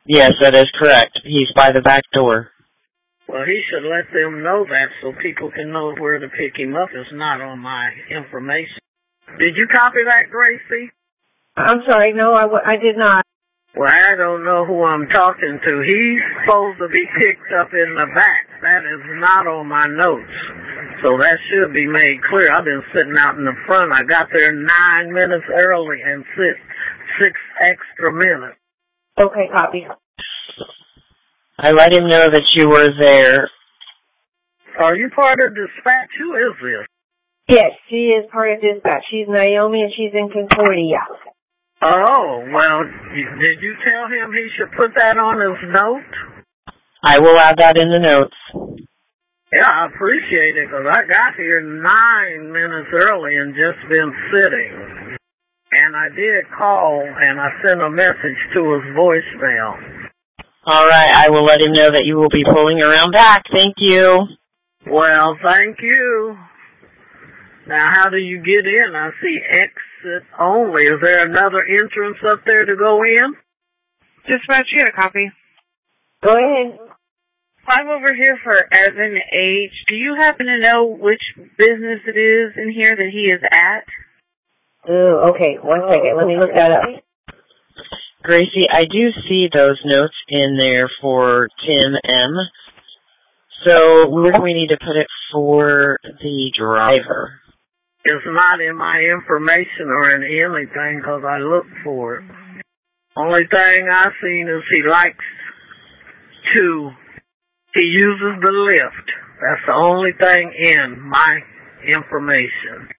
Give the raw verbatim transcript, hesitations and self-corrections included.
Yes, that is correct. He's by the back door. Well, he should let them know that so people can know where to pick him up. It's not on my information. Did you copy that, Gracie? I'm sorry, no, I, w- I did not. Well, I don't know who I'm talking to. He's supposed to be picked up in the back. That is not on my notes. So that should be made clear. I've been sitting out in the front. I got there nine minutes early and sit six extra minutes. Okay, copy. I let him know that you were there. Are you part of dispatch? Who is this? Yes, she is part of dispatch. She's Naomi and she's in Concordia. Oh, well, did you tell him he should put that on his note? I will add that in the notes. Yeah, I appreciate it, because I got here nine minutes early and just been sitting. And I did call, and I sent a message to his voicemail. All right, I will let him know that you will be pulling around back. Thank you. Well, thank you. Now, how do you get in? I see exit only. Is there another entrance up there to go in? Dispatch, you got a copy. Go ahead. I'm over here for Evan H. Do you happen to know which business it is in here that he is at? Oh, okay. One second. Let me look that up. Gracie, I do see those notes in there for Tim M. So where do we need to put it for the driver? It's not in my information or in anything because I looked for it. Only thing I've seen is he likes to, he uses the lift. That's the only thing in my information.